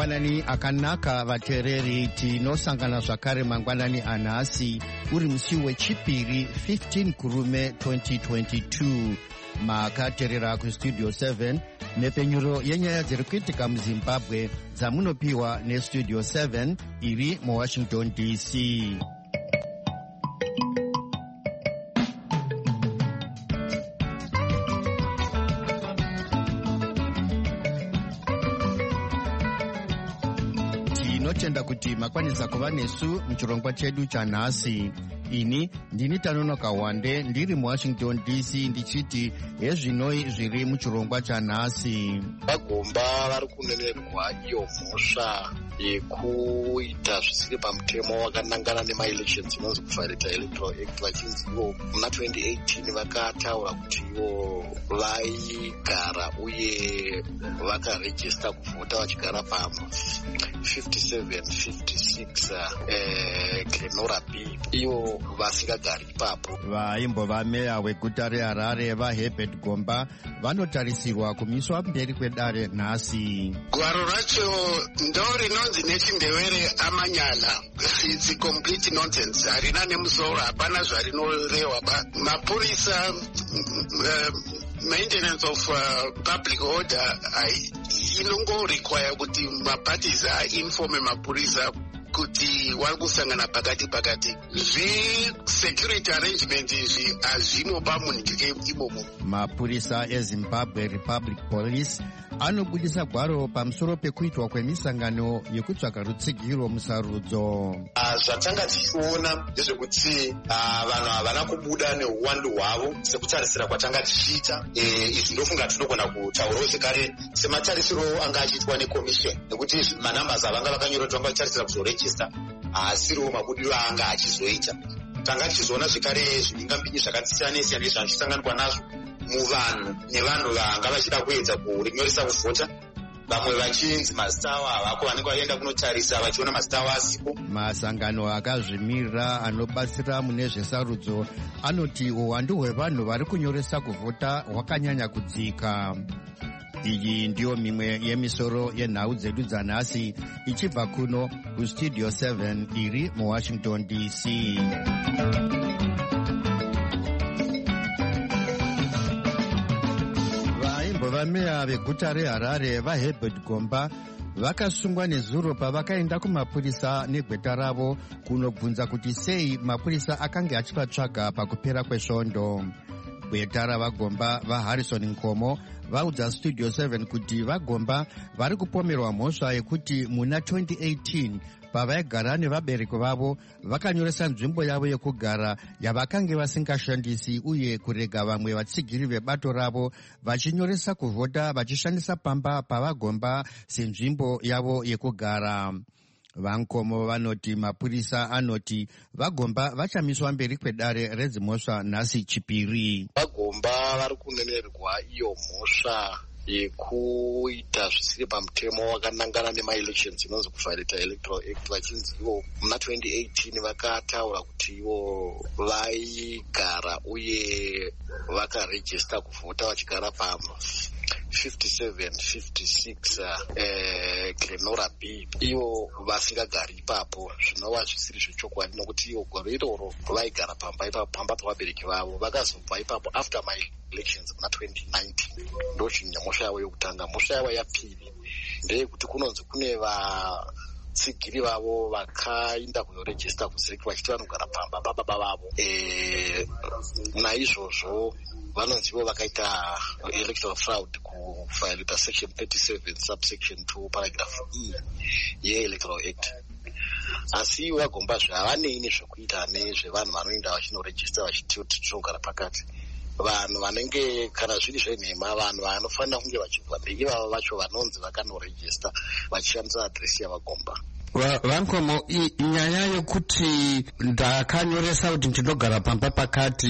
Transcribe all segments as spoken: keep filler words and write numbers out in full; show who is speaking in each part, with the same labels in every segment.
Speaker 1: mangwanani akanaka vateereri, tinosangana zvakare mangwanani anhasi uri musi wechipiri fifteen kurume twenty twenty-two. Makateerera kustudio seven nepfenyuro yenyaya dziri kuitika muzimbabwe dzamunopiwa nestudio seven iri muwashington D C. Tinotenda kuti makwanisa kuva nesu muchirongwa chedu chanhasi. Ini ndini Tanonoka Wande ndiri muwashington D C ndichiti hezvinoi zviri muchirongwa chanhasi.
Speaker 2: Vagomba vari kunenerwa iyo mhosva yekuita zvisiri pamutemo wakanangana nemaelections inonzi kufairita electoral act, vachinzi ivo muna twenty eighteen vakataura kuti ivo vaigara uye vakarejista kuvhota vachigara pa fifty-seven fifty-six eh, Glenora B, ivo vasingagari ipapo.
Speaker 1: Vaimbova meya weguta reHarare vaHerbert Gomba vanotarisirwa kumiswa mberi kwedare nhasi.
Speaker 3: Gwaro racho ndo rinonzi nechindevere amanyala. It's a complete nonsense. Harina nemusoro, hapana zvarinorehwa ba. Mapurisa uh, maintenance of uh, public order inongo require kuti maparties informe mapurisa kuti wari kusangana pakati pakati. Zvi security arrangement izvi hazvinoba munhike imomo.
Speaker 1: Mapurisa eZimbabwe Republic Police anobudisa gwaro pamusoro pekuitwa kwemisangano yekutsvaga rutsigiro musarudzo.
Speaker 4: Zvatanga tichiona ndezvekuti vanhu havana kubuda neuwandu hwavo sekutarisira kwatanga tichiita. Izvi ndofunga tinogona kutaurawo zvekare sematarisiro anga achiitwa nekomisheni, nekuti manambers avanga vakanyorwa vachitarisira kuzorejista haasiriwo mabudiro aanga achizoita. Tanga tichizoona zvekare zvimingambinyi zvakasiyana siyana nezvazvisanganwa nazvo muvanhu nevanhu vanga vachida kuedza kurinyoresa kuvhota, vamwe vachinzi mazita avo havako, vanenge vaenda kunotarisa vachiona mazita avo asipo.
Speaker 1: Masangano akazvimirira anobatsira mune zvesarudzo anoti uwandu hwevanhu vari kunyoresa kuvhota hwakanyanya kudzika. Iyi ndiyo mimwe yemisoro yenhau dzedu dzanhasi ichibva kuno kustudio seven iri muwashington D C. Vameya veguta reHarare vaHerbert Gomba vakasungwa nezuro pavakaenda kumapurisa negweta ravo kunobvunza kuti sei mapurisa akanga achivatsvaga pakupera kwesvondo. Gweta ravagomba vaHarrison Nkomo vaudza studio seven kuti vagomba vari kupomerwa mhosva yekuti muna twenty eighteen pavaigara nevabereki vavo vakanyoresa nzvimbo yavo yekugara yavakange vasingashandisi uye kurega vamwe vatsigiri vebato ravo vachinyoresa kuvhota vachishandisa pamba pavagomba senzvimbo yavo yekugara. Vankomo vanoti mapurisa anoti vagomba vachamiswa mberi kwedare redzimhosva nhasi chipiri.
Speaker 2: Vagomba vari kunenerwa iyo mhosva yekuita zvisiri pamutemo wakanangana nemaelections inonzi kufairita electoral act, vachinzi ivo muna twenty eighteen vakataura kuti ivo vaigara uye vakarejista kuvhota vachigara pa fifty-seven fifty-six eh, Glenora B, ivo vasingagari ipapo, zvinova zvisiri zvechokwadi nokuti ivo gwaro iroro vaigara pamba ipapo, pamba pavabereki vavo, vakazobva ipapo after my elections muna twenty nineteen. Ndo chinya mhosva yavo yokutanga. Mhosva yavo yapiri ndeyekuti kunonzi kune vatsigiri vavo vakainda kunorejista kuziriki vachiti vanogara pamba bababa vavo. E, naizvozvo vanonzi ivo vakaita electoral fraud kufairita section thirty-seven subsection two paragraph E yeelectoral act. Asi vagomba zvavanei nezvekuita nezvevanhu vanoenda vachinorejista vachiti kuti tinogara pakati. Vanhu vanenge kana zviri zvenhema, vanhu vanofanira kunge vachibva ivava vacho vanonzi vakanorejista vachishandisa adresi yavagomba.
Speaker 5: Vankomo, nyaya yekuti ndakanyoresa kuti ndinogara pamba pakati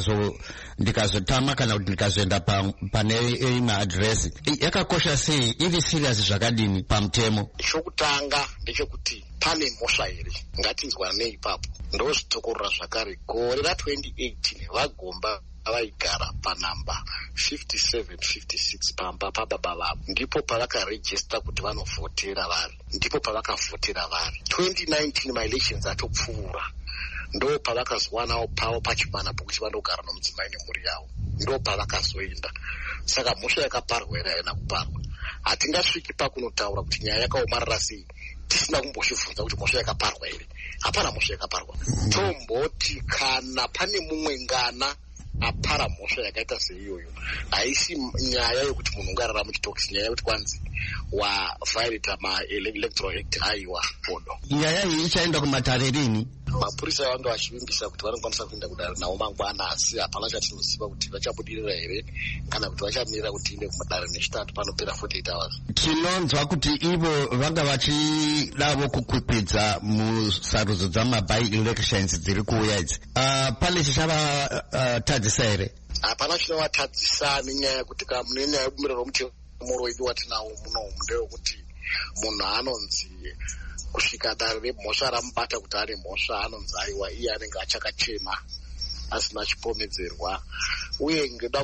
Speaker 5: ndikazotama kana kuti ndikazoenda pane imwe adresi yakakosha sei, iri serious zvakadini pamutemo?
Speaker 2: Chokutanga ndechekuti pane mhosva here, ngatinzwanei ipapo. Ndozvitokorora zvakare gore ra twenty eighteen vagomba vaigara panhamba fifty-seven fifty-six pamba pababa vavo, ndipo pavakarejista kuti vanovhotera vari, ndipo pavakavhotera vari. twenty nineteen maelections atopfuura, ndo pavakazowanawo pavo pachimana pokuti vandogara nomudzimai nemhuri yavo, ndo pavakazoenda. Saka mhosva yakaparwa here haina kuparwa. Hatingasviki pakunotaura kuti nyaya yakaomarara sei tisina kumbozvibvunza kuti mhosva yakaparwa here. Hapana mhosva yakaparwa. Tomboti kana pane mumwe ngana apara mhosva yakaita seiyoyo, haisi nyaya yokuti munhu ungarara muchitokisi, nyaya yokuti kwanzi waviolata maElectoral Act. Aiwa bodo,
Speaker 5: nyaya iyi ichaenda kumatare rini?
Speaker 2: Mapurisa vanga vachivimbisa kuti vanokwanisa kuenda kudare nawo mangwana, asi hapana chatinoziva kuti vachabudirira here kana kuti vachamirira kuti inde kumadare nechitatu panopera forty-eight hours.
Speaker 5: Tinonzwa kuti ivo vanga vachidavo kukwikwidza musarudzo dzamaby elections dziri kuuya idzi. Uh, pane chichava uh, tadzisa here?
Speaker 2: Hapana chinovatadzisa nenyaya yekuti kana mune nyaya yebumbiro romutemo wedu watinawo muno ndeyekuti munhu anonzi kusvika dare remhosva ramubata kuti ane mhosva anonzi aiwa iye anenge achakachena asina chipomedzerwa, uye ngeda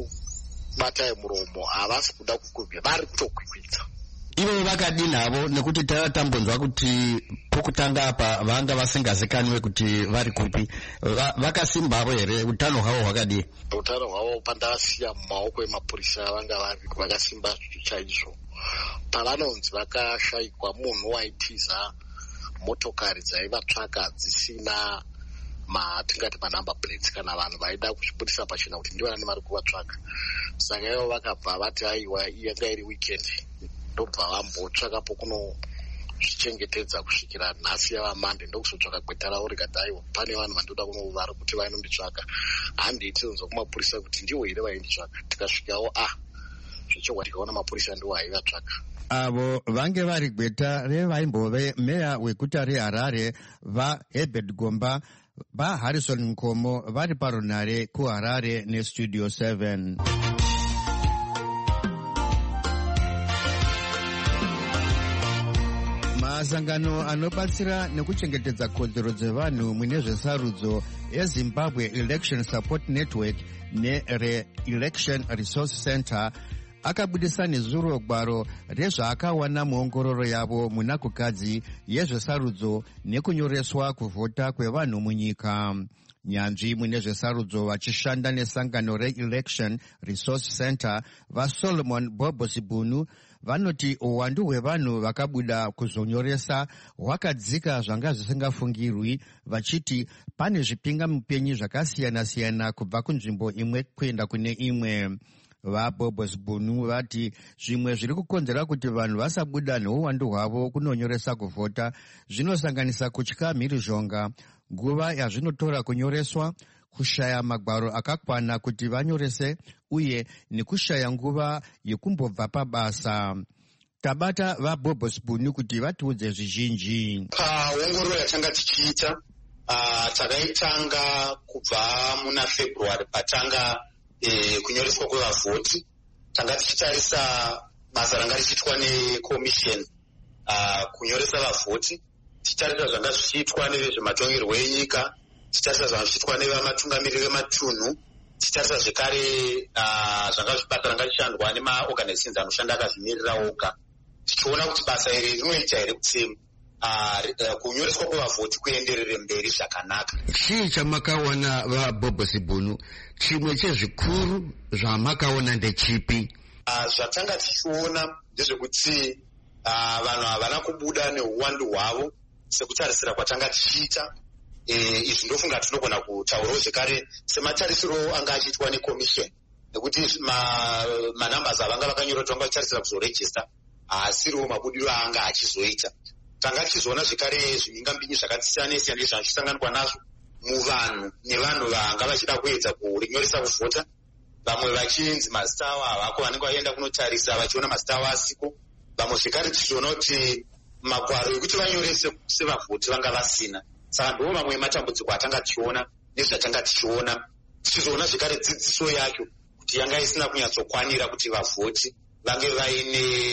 Speaker 2: kukubatai muromo havasi kuda kukwidza, vari kutokwikwidza.
Speaker 5: Ivo vakadini havo, nekuti tatambonzwa kuti pokutanga apa vanga vasingazikanwe kuti vari kupi, vakasimba havo here? Utano hwavo hwakadii?
Speaker 2: Utano hwavo pandavasiya mumaoko emapurisa vanga vari vakasimba chaizvo. Pavanonzi vakashayikwa munhu waitiza motokari dzaivatsvaka dzisina matingati manumber plates kana vanhu vaida kuzvibudisa pachena kuti ndivo vane vari kuvatsvaka. Saka ivo vakabva vati aiwa yanga iri weekend, ndobva vambotsvaka pokunozvichengetedza kusvikira nhasi yavamande, ndokuzotsvaka gweta ravo rikati aiwa pane vanhu vandoda kunovari kuti vainonditsvaka. Handei tinonzwa kumapurisa kuti ndivo here vainditsvaka. Tikasvikawo ah zvichogwa tikaona mapurisa ndiwo aivatsvaka.
Speaker 1: Avo vange vari gweta revaimbove meya weguta reHarare vaHerbert Gomba, vaHarrison Nkomo vari parunhare kuHarare nestudio seven. Masangano anobatsira nekuchengetedza kodzero dzevanhu mune zvesarudzo eZimbabwe Election Support Network neRe-Election Resource Center akabudisa nezuro gwaro rezvaakawana muongororo yavo munakukadzi yezvesarudzo nekunyoreswa kuvhota kwevanhu munyika. Nyanzvi mune zvesarudzo vachishanda nesangano re-Election Resource Center vaSolomon Bobosibunu vanoti uwandu hwevanhu vakabuda kuzonyoresa hwakadzika zvanga zvisingafungirwi, vachiti pane zvipingamupenyu zvakasiyana-siyana kubva kunzvimbo imwe kuenda kune imwe. VaBobosibunu vati zvimwe zviri kukonzera kuti vanhu vasabuda neuwandu hwavo kunonyoresa kuvhota zvinosanganisa kutya mhirizhonga, nguva yazvinotora kunyoreswa, kushaya magwaro akakwana kuti vanyorese, uye nekushaya nguva yekumbobva pabasa. Tabata vaBobosibunu kuti vatiudze zvizhinji.
Speaker 4: Paongororo yatanga tichiita uh, takaitanga kubva muna February patanga E, kunyoreswa kwevavhoti. Tanga tichitarisa basa ranga richiitwa neCommission uh, kunyoresa vavhoti, tichitarisa zvanga zvichiitwa nevezvematongerwo enyika, tichitarisa zvanga zvichiitwa nevamatungamiriri vematunhu, tichitarisa zvekare uh, zvanga zvibasa ranga richishandwa nemaorganizations anoshanda akazvimirira oga, tichiona kuti basa iri rinoita here kuti uh, kunyoreswa kwevavhoti kuenderere mberi zvakanaka.
Speaker 5: Chii chamakaona vaBobosibunu? Chimwe chezvikuru zvamakaona ndechipi?
Speaker 4: Uh, zvatanga tichiona ndezvekuti uh, vanhu havana kubuda neuwandu hwavo sekutarisira kwatanga tichiita. E, izvi ndofunga tinogona kutaurawo zvekare sematarisiro anga achiitwa neCommission, nekuti manumbers ma avanga vakanyorwa tanga vachitarisira kuzorejista haasiriwo mabudiro aanga achizoita. Tanga tichizoona zvekare zvimingambinyi zvakasiyana siyana zvazvisanganwa nazvo muvanhu nevanhu vanga vachida kuedza kunyoresa kuvhota, vamwe vachinzi mazita avo havako, vanenge vaenda kunotarisa vachiona mazita avo asiko, vamwe zvekare tichiona kuti magwaro ekuti vanyorese sevavhoti vanga vasina. Saka ndiwo mamwe matambudziko atanga tichiona nezvatanga tichiona. Tichizoona zvekare dzidziso yacho kuti yanga isina kunyatsokwanira kuti vavhoti vange vaine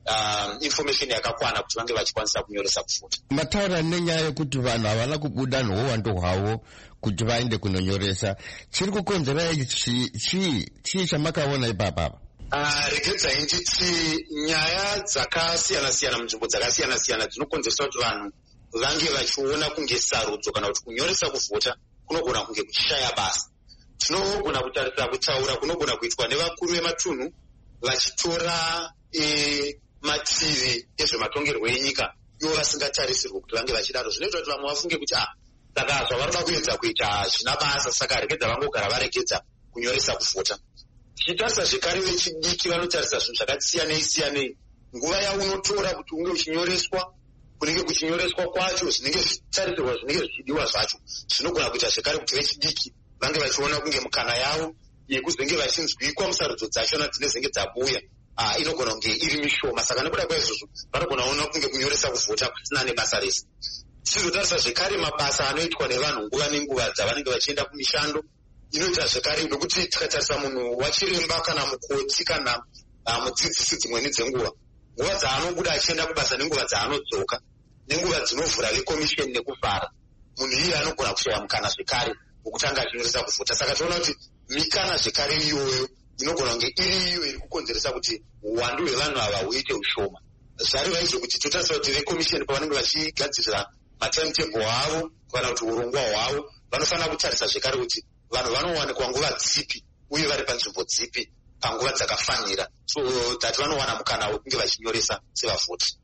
Speaker 4: uh, information yakakwana kuti vange vachikwanisa kunyoresa kuvhota.
Speaker 5: Mataura nenyaya yekuti vanhu havana kubuda nhowando hwavo kuti vaende kunonyoresa, chiri kukonzera chii chii chii chamakaona ipapa?
Speaker 4: Uh, regedzai nditi nyaya dzakasiyana-siyana munzvimbo dzakasiyana-siyana dzinokonzeresa kuti vanhu vange vachiona kunge sarudzo kana kuti kunyoresa kuvhota kunogona kunge kuchishaya basa. Tinogona kutarisa kutaura kunogona kuitwa nevakuru vematunhu vachitora e, mativi ezvematongerwo enyika ivo vasingatarisirwe kuti vange vachidaro. Zvinoita kuti vamwe vafunge kuti ah, saka zvavaroda kuedza kuita zvina basa, saka regedza vangogara varegedza kunyoresa kuvhota. Tichitarisa zvekare vechidiki vanotarisa zvinhu zvakasiyanei siyanei. Nguva yaunotora kuti unge uchinyoreswa, kunenge kuchinyoreswa kwacho zvinenge zvichitarisirwa zvinenge zvichidiwa zvacho zvinogona kuita zvekare kuti vechidiki vange vachiona kunge mukana yavo yekuzenge vachinzwikwa musarudzo dzachona dzinezenge dzabuya ah, inogona kunge iri mishoma. Saka nekuda kwaizvozvo vanogona kuona kunge kunyoresa kuvhota kusina nebasa rese. Tichizotarisa zvekare mabasa anoitwa nevanhu nguva nenguva dzavanenge vachienda kumishando, inoita zvekare nokuti tikatarisa munhu wachiremba kana mukoti kana uh, mudzidzisi dzimweni dzenguva, nguva dzaanobuda achienda kubasa nenguva dzaanodzoka nenguva dzinovhura vekomisheni nekuvhara, munhu iye anogona kushaya mukana zvekare wokutanga achinyoresa kuvhota. Saka toona kuti mikana zvekare iyoyo inogona kunge iri iyo iri kukonzeresa kuti uwandu hwevanhu ava huite ushoma. Zvareva izvo kuti totarisa kuti vekomisheni pavanenge vachigadzirira matimetable avo kana kuti urongwa hwavo vanofanira kutarisa zvekare kuti vanhu vanowanikwa nguva dzipi uye vari panzvimbo dzipi panguva dzakafanira, so that vanowana mukana wekunge vachinyoresa sevavhoti.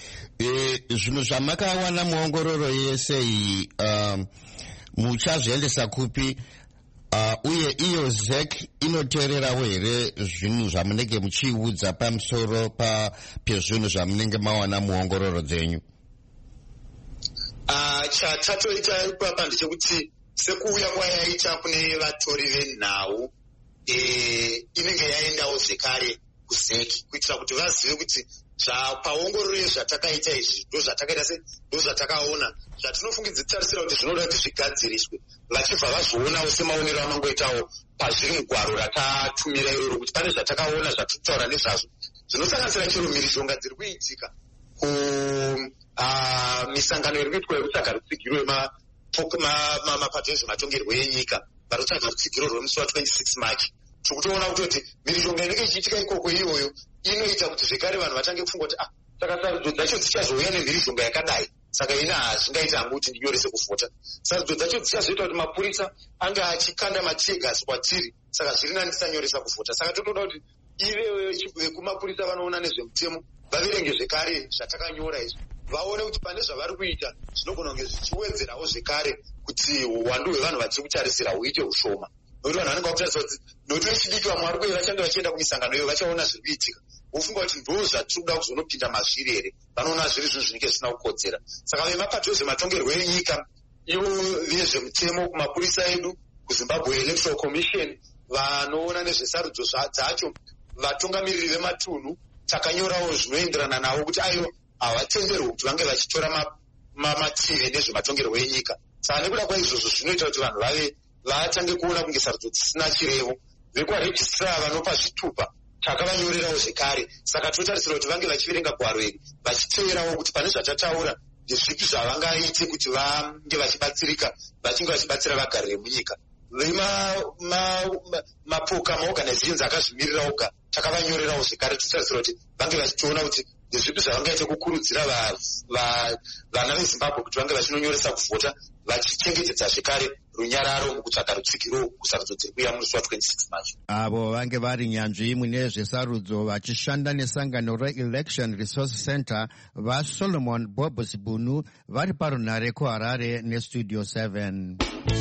Speaker 5: E, zvinhu zvamakawana muongororo yese iyi um, muchazviendesa kupi? Uh, uye iyo Z E C inoteererawo here zvinhu zvamunenge muchiudza pamusoro pa pezvinhu zvamunenge mawana muongororo dzenyu?
Speaker 4: Uh, chatatoita ipapa ndechekuti sekuuya kwayaita kune vatori venhau e, inenge yaendawo zvekare kuZ E C kuitira kuti vazive kuti paongororo yezvatakaita izvi ndo zvatakaita se ndo zvatakaona zvatinofungidzitarisira kuti zvinoda kuti zvigadziriswe, vachibva vazvoonawo semaonero amangoitawo pazviri mugwaro ratatumira iroro kuti pane zvatakaona zvatitaura nezvazvo zvinosanganisira chero mhirizhonga dziri kuitika ku uh, misangano iri kuitwa yekutsvaga rutsigiro mapato ezvematongerwo enyika varotsvaga rutsigiro rwemusi wa26 March. Tikutoona kuti mhirizhonga inenge ichiitika ikoko iyoyo inoita kuti zvekare vanhu vatange kufunga kuti ah, saka sarudzo dzacho dzichazouya nemhirizhonga yakadai, saka ina hazvingaita hangu kuti ndinyorese kuvhota. Sarudzo dzacho dzichazoita kuti mapurisa ange achikanda matigasi kwatiri, saka zviri nani tisanyoresa kuvhota. Saka totoda kuti ive vekumapurisa vanoona nezvemutemo vaverenge zvekare zvatakanyora izvi, vaone kuti pane zvavari kuita zvinogona kunge zvichiwedzerawo zvekare kuti uwandu hwevanhu vatiri kutarisira huite ushoma. Nokuti vanhu vanenge vakutarisa kuti nokuti vechidiki vamwe vari kuye vachange vachienda kumisangano iyo vachaona zviri kuitika, vofunga kuti ndo zvatiri kuda kuzonopinda mazviri here, vanoona zviri zvinhu zvinenge zvisina kukodzera. Saka vemapato ezvematongerwo enyika ivo vezvemutemo kumapurisa edu kuZimbabwe Electoral Commission vanoona nezvesarudzo dzacho, vatungamiriri vematunhu takanyorawo zvinoenderana navo kuti aivo havatenderwi kuti vange vachitora mativi nezvematongerwo enyika. Saka nekuda kwaizvozvo zvinoita kuti vanhu vave vatange kuona kunge sarudzo dzisina chirevo. Vekwarejistra vanopa zvitupa takavanyorerawo zvekare, saka totarisira kuti vange vachiverenga gwaro iri vachiteerawo kuti pane zvatataura ndezvipi zvavangaite kuti vange vachibatsirika vachinge vachibatsira vagari vemunyika. Vemapoka maorganizations akazvimirira oga takavanyorerawo zvekare, totarisira kuti vange vachitoona kuti ndezvipi zvavangaite kukurudzira vana veZimbabwe kuti vange vachinonyoresa kuvhota vachichengetedza zvekare runyararo mukutsvaga rutsigiro kusarudzo dziri kuuya musi wa26 March.
Speaker 1: Avo vange vari nyanzvi mune zvesarudzo vachishanda nesangano reElection Resource Center vaSolomon Bob Sibunu vari parunhare kuHarare neStudio seven.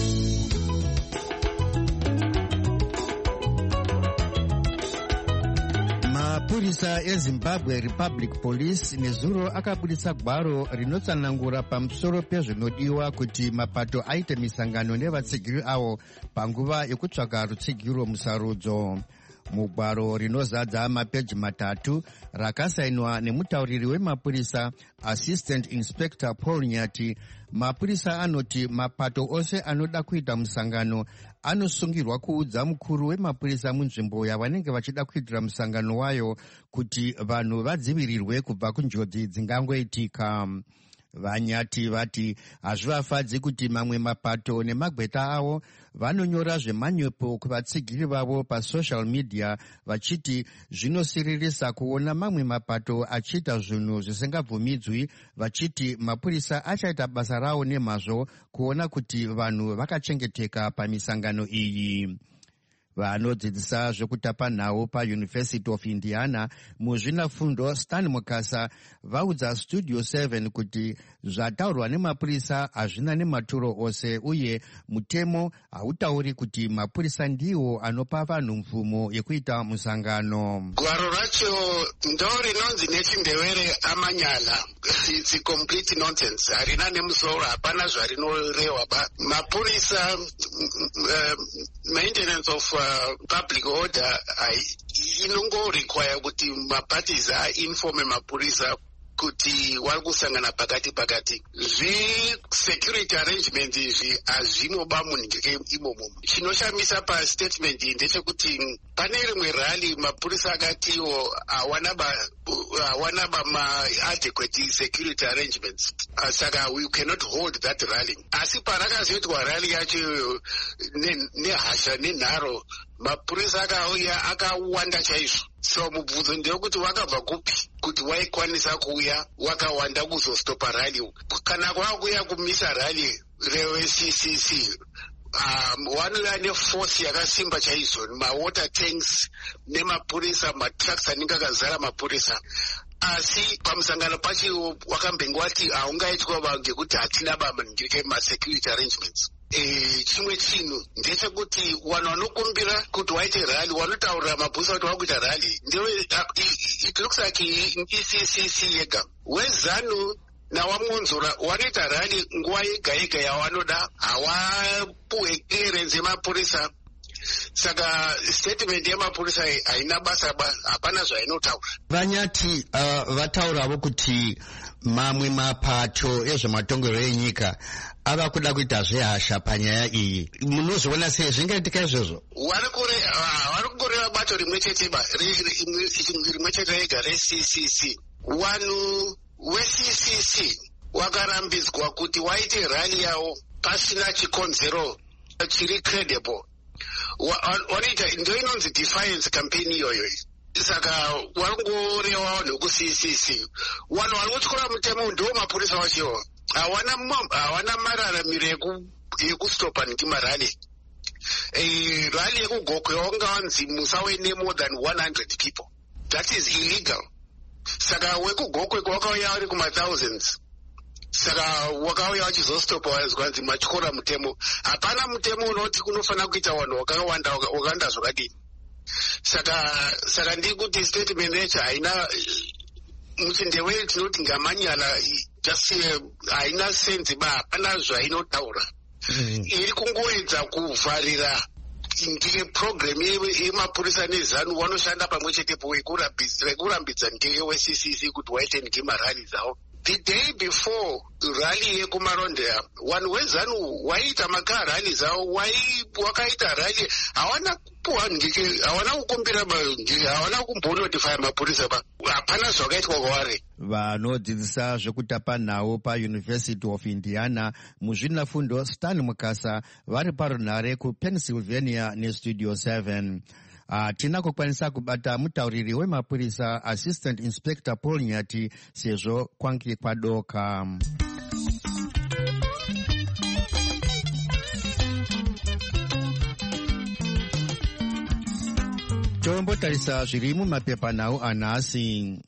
Speaker 1: Mapurisa eZimbabwe Republic Police nezuro akabudisa gwaro rinotsanangura pamusoro pezvinodiwa kuti mapato aite misangano nevatsigiri avo panguva yekutsvaga rutsigiro musarudzo. mugwaro rinozadza mapeji matatu rakasainwa nemutauriri wemapurisa Assistant Inspector Paul Nyati, mapurisa anoti mapato ose anoda kuita musangano anosungirwa kuudza mukuru wemapurisa munzvimbo yavanenge vachida kuitira musangano wayo kuti vanhu vadzivirirwe kubva kunjodzi dzingangoitika. Vanyati vati hazvivafadzi kuti mamwe mapato nemagweta avo vanonyora zvemanyepo kuvatsigiri vavo pasocial media vachiti zvinosiririsa kuona mamwe mapato achiita zvinhu zvisingabvumidzwi, vachiti mapurisa achaita basa ravo nemazvo kuona kuti vanhu vakachengeteka pamisangano iyi. Vanodzidzisa zvekutapa nhau paUniversity of Indiana muzvinafundo Stan Mukasa vaudza Studio seven kuti zvataurwa nemapurisa hazvina nematuro ose uye mutemo hautauri kuti mapurisa ndiwo anopa vanhu mvumo yekuita musangano.
Speaker 3: Gwaro racho ndo rinonzi nechiNdevere amanyala. It's a complete nonsense. Harina nemusoro, hapana zvarinorehwa ba. Mapurisa uh, maintenance of uh, public order inongo require kuti maparties ainforme mapurisa kuti wari kusangana pakati pakati. Zvi security arrangement izvi hazvinoba munhike imomo. Chinoshamisa pastatement iyi ndechekuti pane rimwe rally mapurisa akatiwo hawana ba hawana ba ma-adequate security arrangements. Saka we cannot hold that rally. Asi parakazoitwa rally yacho nehasha nenharo mapurisa akauya akawanda chaizvo. So mubvunzo ndewekuti wakabva kupi kuti waikwanisa kuuya wakawanda kuzostopa rally. Kana kwakuya kumisa rally rewe-C C C um, wanouya neforce yakasimba chaizvo, mawater tanks nemapurisa, matrucks anenge akazara mapurisa. Asi pamusangano pacho wakambenge wati haungaitwa ngekuti hatina bamangirike masecurity arrangements. E, chimwe chinhu ndechekuti vanhu vanokumbira kuti waite rally vanotaurira mapurisa kuti vakuita rally ndewe it looks like E C C C yega. WeZANU nawamonzora wanoita rally nguva yega yega yavanoda, havapuwe clearance yemapurisa. Saka statement yemapurisa haina basa ba, hapana zvainotaura.
Speaker 5: Vanyati uh, vatauravo kuti mamwe mapato ezvematongerwo enyika ava kuda kuita zvehasha panyaya iyi. Munozviona sei zvingaitika izvozvo?
Speaker 3: Vari kungoreva bato rimwe chete ba rimwe chete rega re-C C C. Vanhu we-C C C wakarambidzwa kuti waite rally yavo pasina chikonzero chiri credible. Wanoita ndo inonzi defiance campaign iyoyo. Saka warongoreva vanhu ku-C C C. Vanhu vari kutyora mutemo ndo mapurisa vachiwo. Hawana mararamiro yekustopa ngimarally. A rally yekugokwe wanganzi musawe ne more than one hundred people. That is illegal. Saka wekugokwe kwakauya vari kuma-thousands. Saka wakauya wachizostopa wazwanzi matyora mutemo. Hapana mutemo unoti kunofana kuita vanhu wakawanda wakawanda zvakadini. Saka saka ndiri kuti statement yacho haina muchindevere tinoti ngamanyala just haina sense ba, hapana zvainotaura. Iri kungoedza kuvharira ngire program yemapurisa neZANU wanoshanda pamwe chetepo wekurambidza ngewe-C C C kuti waite ngemarally dzavo. The day before rally yekumarondera vanhu weZANU waita makaa rally dzavo, wakaita rally hawana kupuwa ndike, hawana kukumbira ndike, hawana kumbonotify mapurisa pa, hapana zvakaitwa kwavari.
Speaker 1: Vanodzidzisa zvekutapa nhau paUniversity of Indiana muzvinafundo Stan Mukasa vari parunhare kuPennsylvania neStudio seven. Hatina uh, kukwanisa kubata mutauriri wemapurisa Assistant Inspector Paul Nyati sezvo kwange kwadoka. Tombotarisa zviri mumapepa nhau anhasi.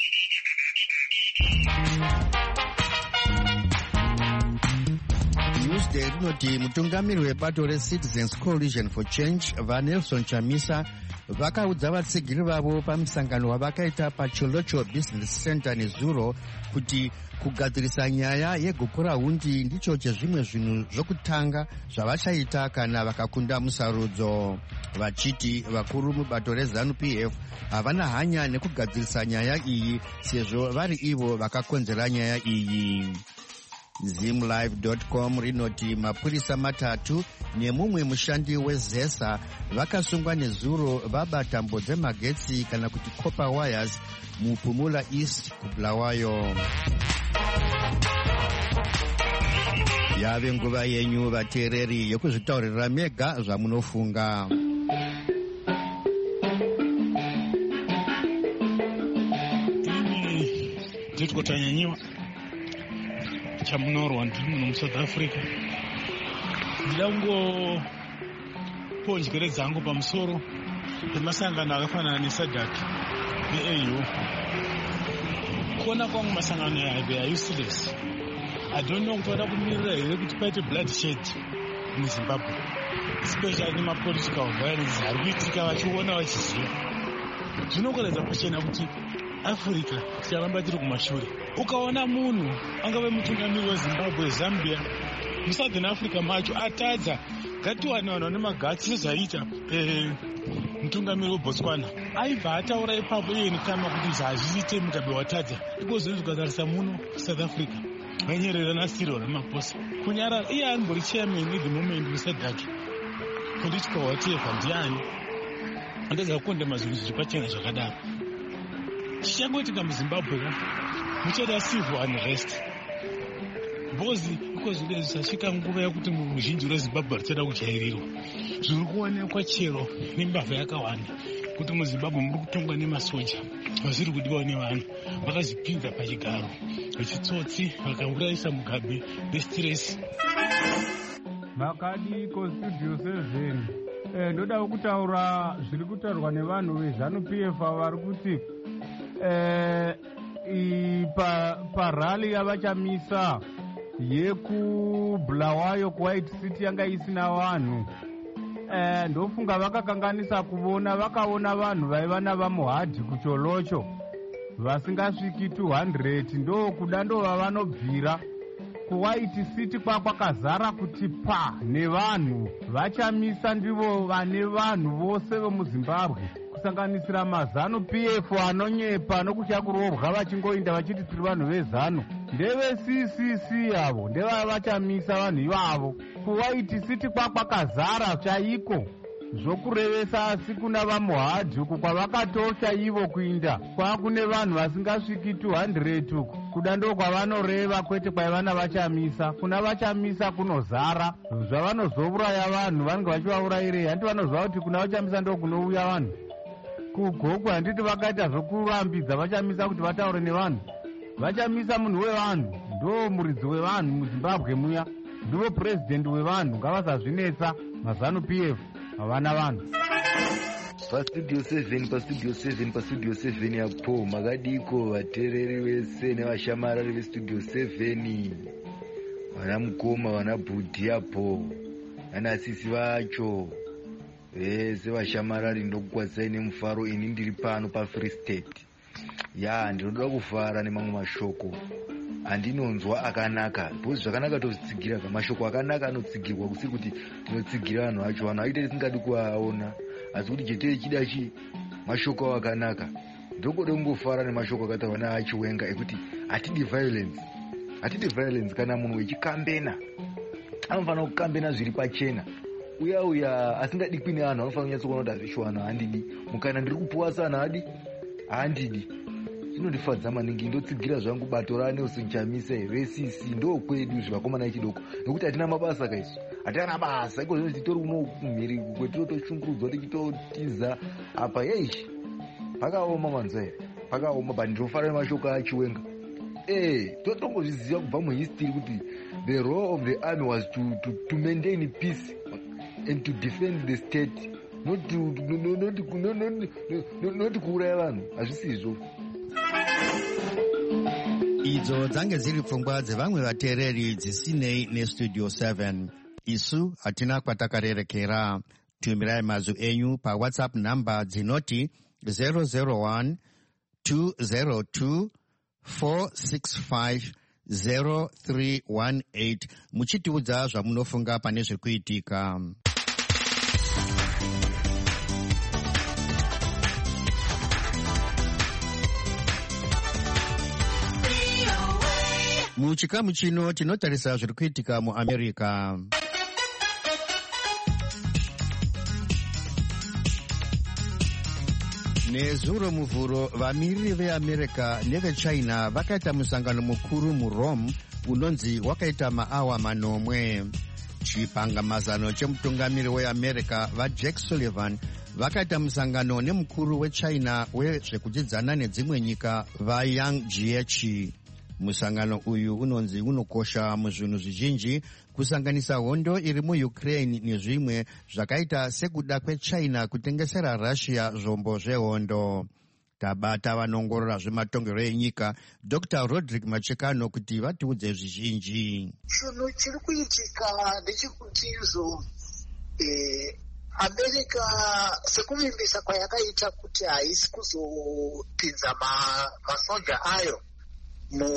Speaker 1: Newsday rinoti mutungamiri webato reCitizens Coalition for Change vaNelson Chamisa vakaudza vatsigiri vavo pamusangano wavakaita pacholocho business center nezuro kuti kugadzirisa nyaya yegukura hundi ndicho chezvimwe zvinhu zvokutanga zvavachaita kana vakakunda musarudzo. Vachiti vakuru mubato rezanu-P F havana hanya nekugadzirisa nyaya iyi sezvo vari ivo vakakonzera nyaya iyi. zimlive dot com rinoti mapurisa matatu nemumwe mushandi wezesa vakasungwa nezuro vabata tambo dzemagetsi kana kuti copper wires muPumula East kuBulawayo. Yave nguva yenyu vateereri yokuzvitaurira mega zvamunofunga.
Speaker 6: Ini ndikotanyanyiwa chamunorwa ndiri muno muSouth Africa. Ndida kungoponjere dzangu pamusoro pemasangano akafanana neSADC neA U. Kuona kwangu masangano aya they are useless. I don't know kuti vada kumirira here kuti paite bloodshed muZimbabwe, especially nemapolitical violence ari kuitika vachiona vachiziva. Zvinokoredza pachena kuti Africa ticharamba tiri kumashure. Ukaona munhu angave mutungamiri weZimbabwe, Zambia, muSouthern Africa macho atadza ngatiwane vanhu vane magatsi sezvaita mutungamiri weBotswana aibva ataura ipapo iye nekama kuti zvazviite Mugabe watadza ikozonzi ukatarisa muno South Africa vanyerera naSiril Ramaphosa kunyarara iye arimbori chairman at the moment weSADC political whatever ndiani andadza kukondema zvinhu zviri pachena zvakadaro. Chichangoitika muZimbabwe ka muchada civil unrest bozi ikozvide zvisasvika nguva yekuti muzhinji reZimbabwe richada kuchairirwa. Zviri kuonekwa chero nembavha yakawanda kuti muZimbabwe muri kutongwa nemasoja vasiri kudiwa nevanhu vakazvipinza pachigaro vechitsotsi vakaurayisa Mugabe nestress.
Speaker 7: Makadiko studio seven eh ndoda kutaura zviri kutaurwa nevanhu vezanu-P F vari kuti eh ipa parali yavachamisa yekuBulawayo kuWhite City yanga isina vanhu. Eh ndofunga vakakanganisa kuvona vakaona vanhu vaiva navamuhadhi kucholocho vasingasviki two hundred ndo kuda ndo vavanobvira kuWhite City kwakwakazara kuti pa nevanhu vachamisa ndivo vane vanhu vose vemuZimbabwe kusanganisira mazanu-P F anonyepa nokuchakurohwa vachingoinda vachiti tiri vanhu vezanu. Ndeve-C C C avo ndevavachamisa vanhu ivavo kuWhite City kwakwakazara chaiko zvokurevesa asi kuna vamuhadhi uku kwavakatosha ivo kuinda kwakune vanhu vasingasviki two hundred uku kuda ndo kwavanoreva kwete kwaivana vachamisa. Kuna vachamisa kunozara zvavanozouraya vanhu vanenge vachivaurayirei handi vanoziva kuti kuna vachamisa ndo kunouya vanhu. Kugokwa handiti vakaita zvokurambidza vachamisa kuti vataure nevanhu. Vachamisa munhu wevanhu ndo muridzi wevanhu muZimbabwe muya ndivo president wevanhu ngavasazvinetsa mazanu-P F havana vanhu.
Speaker 8: Pastudio seven pastudio seven pastudio seven yapo makadiko vateereri vese nevashamarari vestudio seven vana mukoma vana bhudhi yapo vanasisi vacho vese vashamarari ndokukwadzai nemufaro ini ndiri pano paFree State. Ya ndinoda kufara nemamwe mashoko andinonzwa akanaka bhozi zvakanaka tozvitsigira ka mashoko akanaka anotsigirwa kusiri kuti tinotsigira vanhu vacho vanhu aita tisingadi kuaona asi kuti chete chida chi mashoko akanaka ndokode kungofara nemashoko akataurwa naachiwenga ekuti hatidi violence hatidi violence kana munhu wechikambena anofanira kukambena zviri pachena uya uya asingadi kwine vanhu anofanira kunyatsokuona kuti azvisho vanhu handidi mukana ndiri kupuwa sana hadi handidi zvinondifadza maningi ndotsigira zvangu bato raNelson Chamisa ve-C C ndo kwedu zvivakomana echidoko nekuti hatina mabasa kaisu hatina basa iko zvino titori uno kumhiri kwetinotoshungurudzwa tichitotiza apa yeishi pakaoma manzai pakaoma but ndinofanira mashoko achiwenga eh totongozviziva kubva muhistory kuti the role of the army was to, to, to maintain peace and to defend the state not to not to not kuuraya vanhu hazvisizvo.
Speaker 1: Idzo dzange dziri pfungwa dzevamwe vateereri dzisinei nestudio seven. Isu hatina kwatakarerekera. tumirai mazwi enyu pawhatsapp namba dzinoti zero zero one two zero two four six five zero three one eight muchitiudza zvamunofunga pane zviri kuitika. Muchikamu chino tinotarisa zviri kuitika muAmerica. Nezuro muvhuro vamiriri veAmerica nevechina vakaita musangano mukuru muRome unonzi wakaita maawa manomwe. Chipangamazano chemutungamiri weAmerica vaJack Sullivan vakaita musangano nemukuru wechina wezvekudzidzana nedzimwe nyika vaYang Jiechi. Musangano uyu unonzi unokosha muzvinhu zvizhinji kusanganisa hondo iri muUkraine nezvimwe zvakaita sekuda kwechina kutengesera Russia zvombo zvehondo. Tabata vanongorora zvematongero enyika Doctor Roderick Machekano kuti vatiudze zvizhinji.
Speaker 3: Chinhu chiri kuitika ndechekuti izvo eh, America sekuvimbisa kwayakaita kuti haisi kuzopinza masoja ayo mu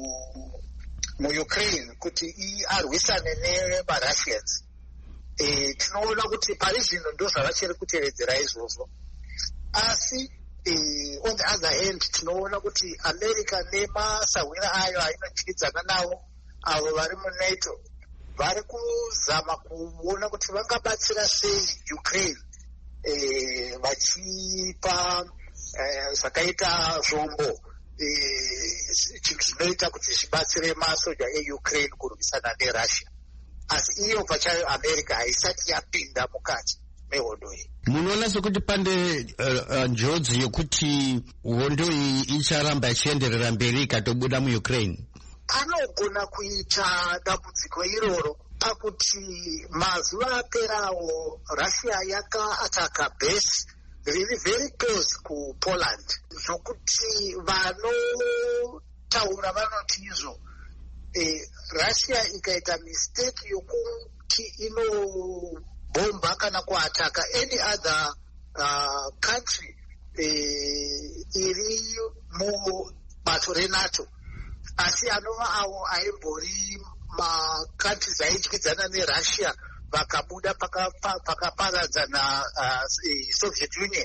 Speaker 3: muUkraine kuti arwisane nevaRussians. E, tinoona kuti pari zvino ndo zvavachiri kutevedzera izvozvo. Asi e, on the other hand tinoona kuti America nemasawira ayo ainodyidzana nawo avo vari muNATO vari kuzama kuona kuti vangabatsira sei Ukraine e, vachipa e, zvakaita zvombo zvinoita kuti zvibatsire masoja eUkraine kurwisana neRussia. Asi iyo pachayo America haisati yapinda mukati mehondo iyi.
Speaker 5: Munoona sekuti pande uh, uh, njodzi yokuti hondo iyi icharamba ichienderera mberi ikatobuda muUkraine?
Speaker 3: Anogona kuita dambudziko iroro pakuti mazuva aperawo Russia yakaataka base riri very close ku Poland zvokuti vanotaura vanoti izvo eh, Russia ikaita mistake yokuti inobomba kana kuataka any other uh, country eh, iri mubato reNATO, asi anova avo aimbori makantries aidyidzana neRussia vakabuda pakaparadzana uh, Soviet Union.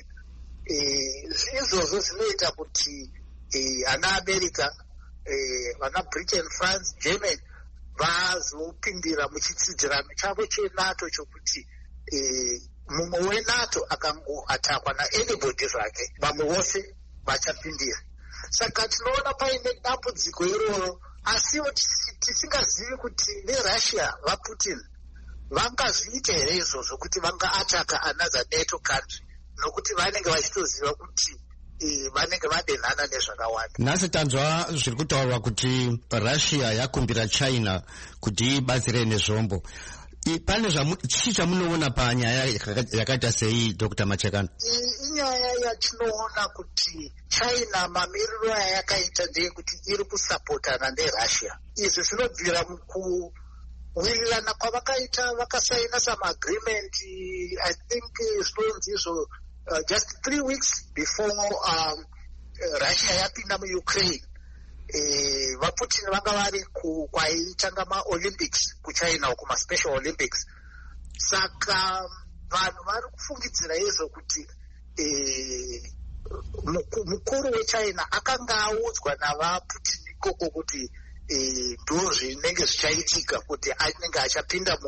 Speaker 3: Izvozvo zvinoita kuti ana America, vana Britain, France, Germany vazopindira muchitsidzirano chavo cheNATO chokuti mumwe weNATO akangoatakwa naanybody zvake vamwe vose vachapindira. Saka tinoona paine dambudziko iroro, asiwo tisingazivi kuti neRussia vaPutin vangazviita here izvozvo kuti vangaataka another NATO country, nokuti vanenge vachitoziva kuti e, vanenge vadenhana nezvakawanda.
Speaker 5: Nhasi tanzwa zviri kutaurwa kuti Russia yakumbira China kuti ibatsire nezvombo. Pane chii chamunoona panyaya yakaita sei Doctor Machekano?
Speaker 3: Inyaya yatinoona kuti China mamiriro ayakaita ndeyekuti iri kusapotana neRussia. Izvi zvinobvira muku wirirana kwavakaita vakasaina some agreement I think zvinonzi izvo uh, just three weeks before um, Russia yapinda muUkraine. Eh, vaPutin vanga vari kwaitanga maOlympics kuChina uko maSpecial Olympics. Saka vanhu vari kufungidzira izvo kuti eh, mukuru weChina akanga audzwa navaPutin ikoko kuti ndo zvinenge zvichaitika kuti anenge achapinda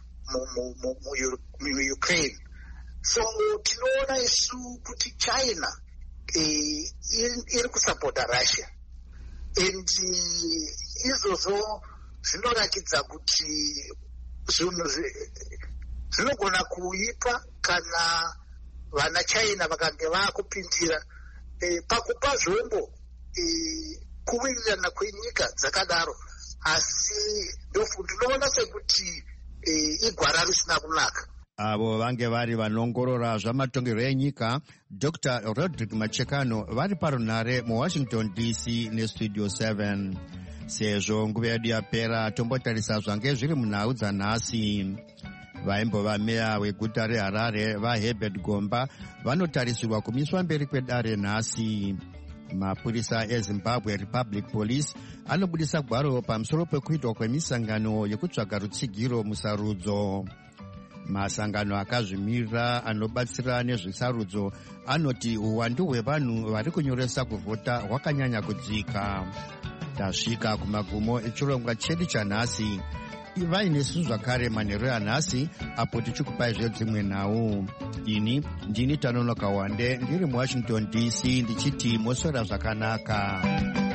Speaker 3: muUkraine. So tinoona isu kuti China iri kusapota Russia, and izvozvo zvinoratidza kuti zvinhu zvinogona kuipa kana vana China vakange vakupindira pakupa zvombo kuwirirana kwenyika dzakadaro. Asi ndinoona sekuti igwara risina kunaka.
Speaker 1: Avo vange vari vanongorora zvamatongero enyika Doctor Roderick Machekano vari parunhare muWashington D C nestudio seven. Sezvo nguva yedu yapera tombotarisa zvange zviri munhau dzanhasi. vaimbova meya weguta reharare vaherbert gomba vanotarisirwa kumiswa mberi kwedare nhasi. Mapurisa eZimbabwe Republic Police anobudisa gwaro pamusoro pekuitwa kwemisangano yekutsvaga rutsigiro musarudzo. Masangano akazvimirira anobatsira nezvesarudzo anoti uwandu hwevanhu vari kunyoresa kuvhota hwakanyanya kudzika. Tasvika kumagumo echirongwa chedu chanhasi. Ivai nesu zvakare manheru anhasi apo tichikupai zvedzimwe nhau. Ini ndini Tanonoka Wande ndiri muWashington D C ndichiti moswera zvakanaka.